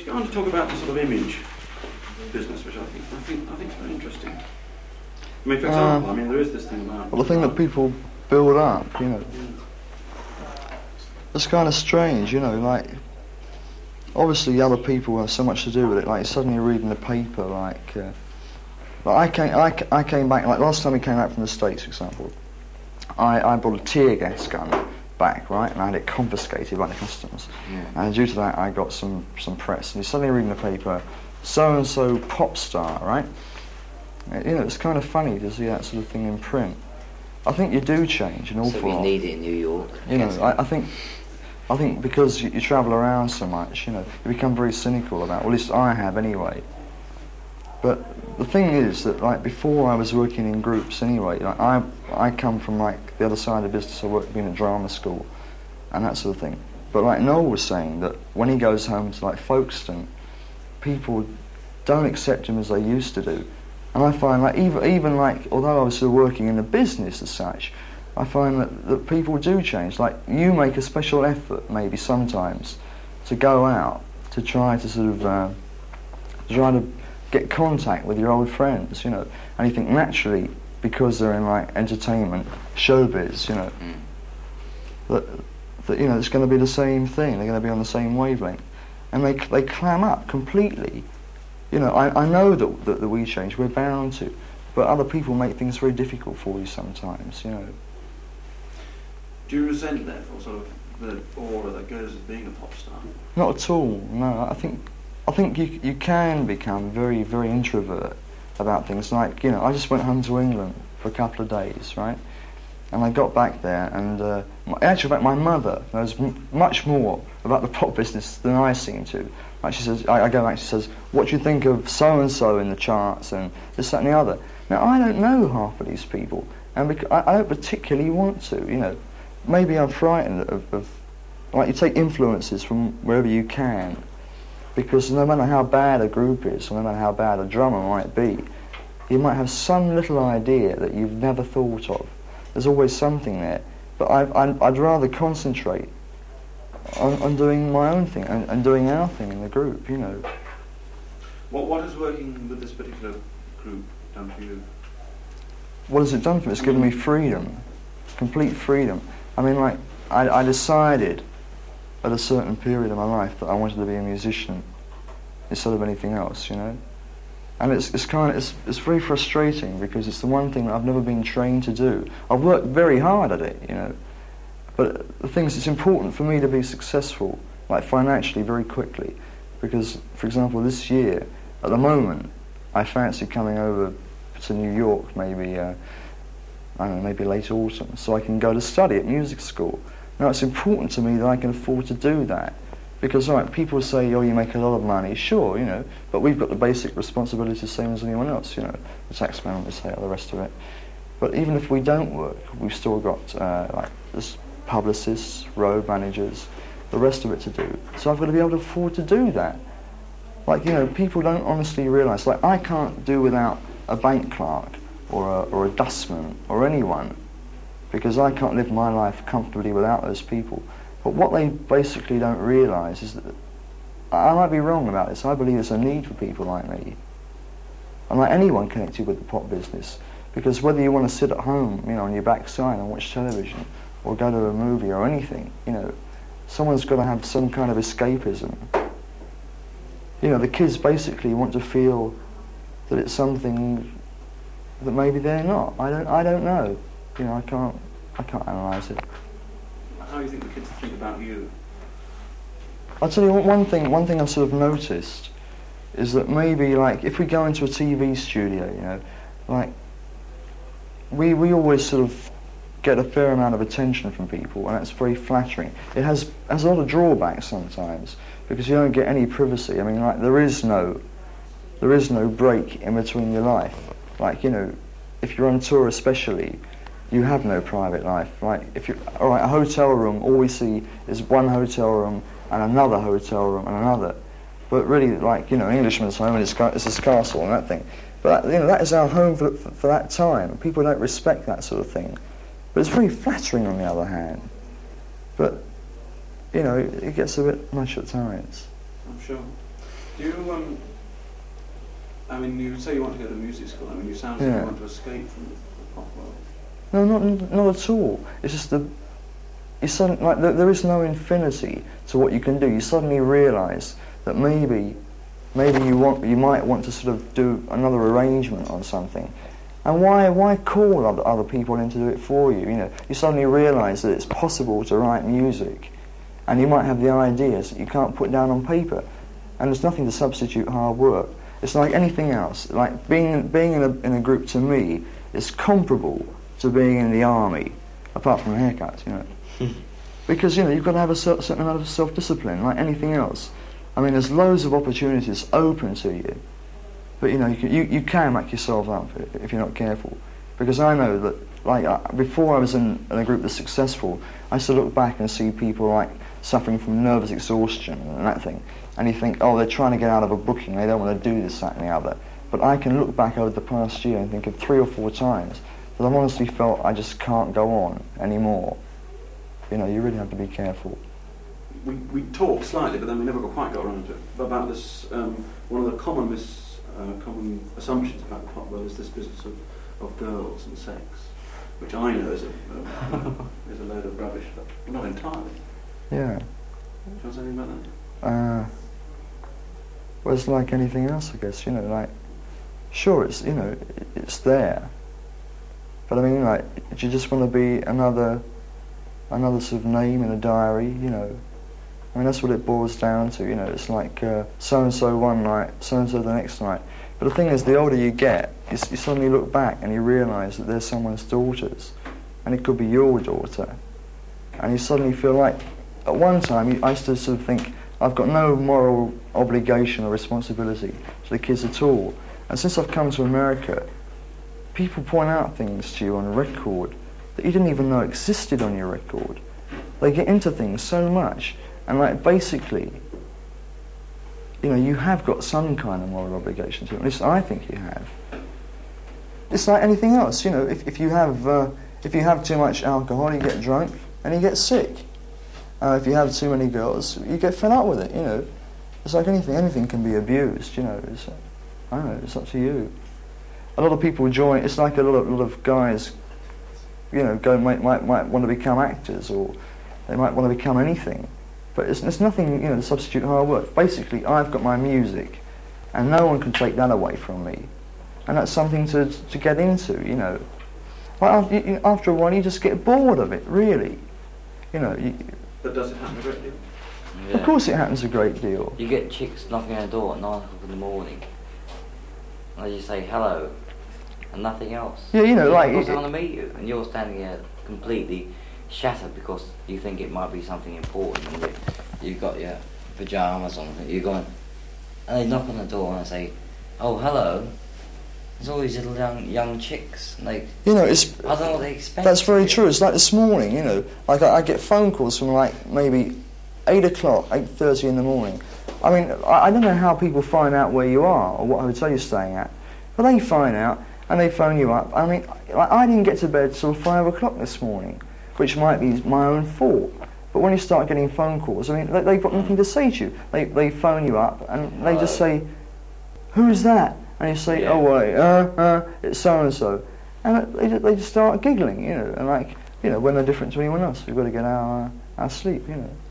to go on to talk about the sort of image business, which I think is very interesting. I mean, for example, there is this thing about... Well, the thing that people build up, it's kind of strange, like... Obviously, other people have so much to do with it. Like, you're suddenly reading the paper, like I came back, like last time we came back from the States, for example, I brought a tear gas gun back, right, and I had it confiscated by the customs. And due to that, I got some press. And you're suddenly reading the paper, so-and-so pop star, right? It's kind of funny to see that sort of thing in print. I think you do change an awful lot. So we need it in New York. I think because you travel around so much, you become very cynical about, well, at least I have anyway. But the thing is that, like, before I was working in groups anyway, like, I come from, like, the other side of the business. I worked in a drama school and that sort of thing. But, like Noel was saying, that when he goes home to, like, Folkestone, people don't accept him as they used to do. And I find, like, even like, although I was still working in the business as such, I find that people do change. Like, you make a special effort, maybe sometimes, to go out, to try to sort of, try to get contact with your old friends, and you think naturally, because they're in, like, entertainment, showbiz, that it's going to be the same thing, they're going to be on the same wavelength. And they clam up completely. I know that we change, we're bound to, but other people make things very difficult for you sometimes, Do you resent, therefore, sort of the aura that goes with being a pop star? Not at all, no. I think you can become very, very introvert about things. Like, I just went home to England for a couple of days, right? And I got back there, and in actual fact, my mother knows much more about the pop business than I seem to. Like, she says, I go back, she says, what do you think of so-and-so in the charts, and this, that, and the other? Now, I don't know half of these people, and I don't particularly want to, Maybe I'm frightened of, like, you take influences from wherever you can, because no matter how bad a group is, or no matter how bad a drummer might be, you might have some little idea that you've never thought of. There's always something there. But I'd rather concentrate on doing my own thing, and doing our thing in the group, What has working with this particular group done for you? What has it done for me? It's given me freedom, complete freedom. I mean, like, I decided at a certain period of my life that I wanted to be a musician instead of anything else, And it's very frustrating, because it's the one thing that I've never been trained to do. I've worked very hard at it, But the thing is, it's important for me to be successful, like financially, very quickly. Because, for example, this year, at the moment, I fancy coming over to New York, maybe, I don't know, maybe late autumn, so I can go to study at music school. Now, it's important to me that I can afford to do that. Because, all right, people say, oh, you make a lot of money, sure, but we've got the basic responsibility the same as anyone else, the taxman, they say, all the rest of it. But even if we don't work, we've still got, like, this publicists, road managers, the rest of it to do. So I've got to be able to afford to do that. Like, people don't honestly realise, like, I can't do without a bank clerk or a dustman or anyone, because I can't live my life comfortably without those people. But what they basically don't realise is that, I might be wrong about this, I believe there's a need for people like me, and like anyone connected with the pop business, because whether you want to sit at home, on your backside and watch television, or go to a movie or anything, someone's got to have some kind of escapism. The kids basically want to feel that it's something that maybe they're not. I don't know. I can't analyse it. How do you think the kids think about you? I'll tell you one thing I've sort of noticed is that maybe, like, if we go into a TV studio, like, we always sort of get a fair amount of attention from people, and that's very flattering. It has a lot of drawbacks sometimes, because you don't get any privacy. I mean, like, there is no break in between your life. Like, if you're on tour especially, you have no private life. Like, if you're, all right, a hotel room, all we see is one hotel room and another hotel room and another. But really, like, Englishman's home, and it's his castle and that thing. But that is our home for that time. People don't respect that sort of thing. But it's very flattering on the other hand. But, it gets a bit much at times. I'm sure. Do you, I mean, you say you want to go to music school. I mean, you sound like Yeah. you want to escape from the pop world. No, not at all. It's just there is no infinity to what you can do. You suddenly realise that maybe you might want to sort of do another arrangement on something, and why call other people in to do it for you? You know, you suddenly realise that it's possible to write music, and you might have the ideas that you can't put down on paper, and there's nothing to substitute hard work. It's like anything else. Like being in a group, to me, is comparable to being in the army, apart from a haircut, you know. Because, you know, you've got to have a certain amount of self-discipline, like anything else. I mean, there's loads of opportunities open to you, but, you know, you can make yourself up if you're not careful. Because I know that, like, before I was in a group that's successful, I used to look back and see people, like, suffering from nervous exhaustion and that thing, and you think, oh, they're trying to get out of a booking, they don't want to do this, that and the other. But I can look back over the past year and think of 3 or 4 times that I've honestly felt I just can't go on anymore. You know, you really have to be careful. We talked slightly, but then we never quite got around to it, about this, one of the common assumptions about the pop world is this business of girls and sex, which I know is a load of rubbish, but not entirely. Yeah. Do you want to say anything about that? Well, it's like anything else, I guess, you know, like, sure, it's, you know, it's there, but I mean, like, do you just want to be another sort of name in a diary, you know? I mean, that's what it boils down to, you know, it's like so-and-so one night, so-and-so the next night. But the thing is, the older you get, you suddenly look back and you realise that there's someone's daughters, and it could be your daughter, and you suddenly feel like, at one time, I used to sort of think, I've got no moral obligation or responsibility to the kids at all. And since I've come to America, people point out things to you on record that you didn't even know existed on your record. They get into things so much, and like basically, you know, you have got some kind of moral obligation to them. At least I think you have. It's like anything else, you know. If you have too much alcohol, you get drunk and you get sick. If you have too many girls, you get fed up with it, you know. It's like anything can be abused, you know. I don't know, it's up to you. A lot of people join, it's like a lot of guys, you know, might want to become actors, or they might want to become anything. But it's nothing, you know, to substitute hard work. Basically, I've got my music, and no one can take that away from me. And that's something to get into, you know. Like, after a while, you just get bored of it, really. You know. But does it happen a great deal? Yeah. Of course it happens a great deal. You get chicks knocking on the door at 9 o'clock in the morning, and they just say hello, and nothing else. Yeah, you know, like... Because they want to meet you, and you're standing there completely shattered because you think it might be something important, and you've got your pyjamas on, you're going, and they knock on the door and they say, oh, hello. There's all these little young chicks, and they... You know, it's... I don't know what they expect. That's very true. It's like this morning, you know, like I get phone calls from like maybe 8 o'clock, 8:30 in the morning. I mean, I don't know how people find out where you are or what hotel you're staying at, but they find out and they phone you up. I mean, I didn't get to bed till 5 o'clock this morning, which might be my own fault. But when you start getting phone calls, I mean, they've got nothing to say to you. They phone you up and they just say, who's that? And you say, oh wait, it's so-and-so. And they just start giggling, you know, and like, you know, when they're different to anyone else, we've got to get our sleep, you know.